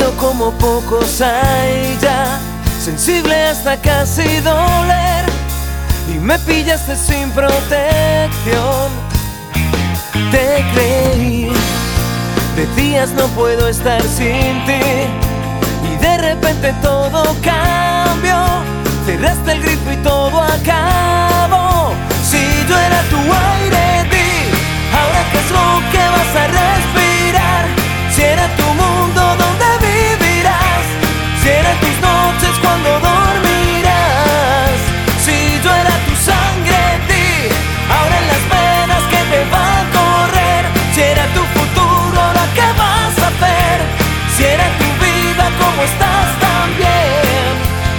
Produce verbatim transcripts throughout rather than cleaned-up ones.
sido como pocos hay ya, sensible hasta casi doler, y me pillaste sin protección. Te creí, decías no puedo estar sin ti, y de repente todo cambió. Cerraste el grifo y todo acabó. Si yo era tu aire, di, ahora qué es lo que vas a respirar. Si era tu mundo, ¿dónde vivirás? Si eran tus noches, ¿cuándo dormirás? Si yo era tu sangre, di, ahora en las venas que te va a correr. Si era tu futuro, ¿ahora qué vas a hacer? Si era tu vida, ¿cómo estás también?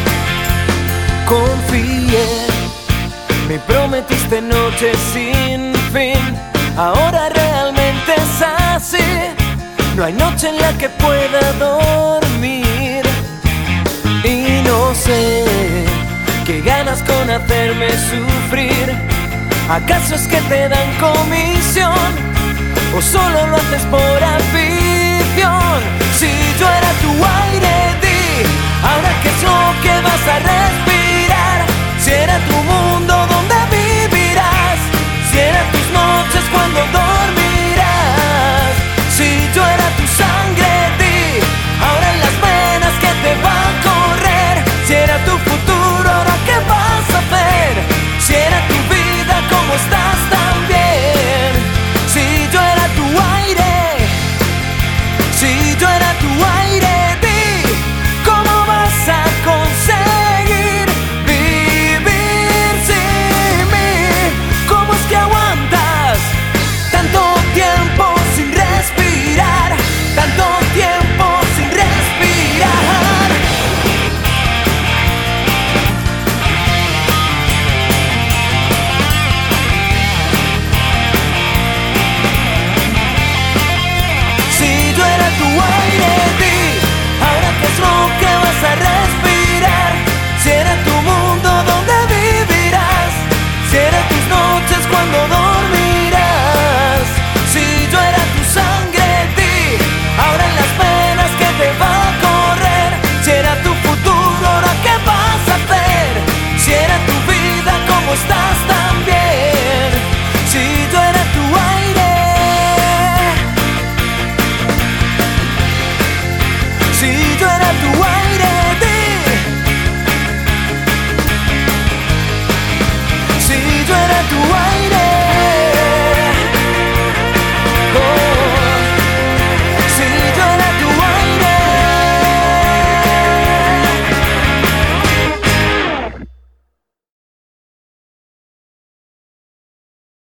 Confié, me prometiste noches sin fin, ahora realmente es así. No hay noche en la que pueda dormir, y no sé qué ganas con hacerme sufrir. ¿Acaso es que te dan comisión o solo lo haces por afición? Si yo era tu aire,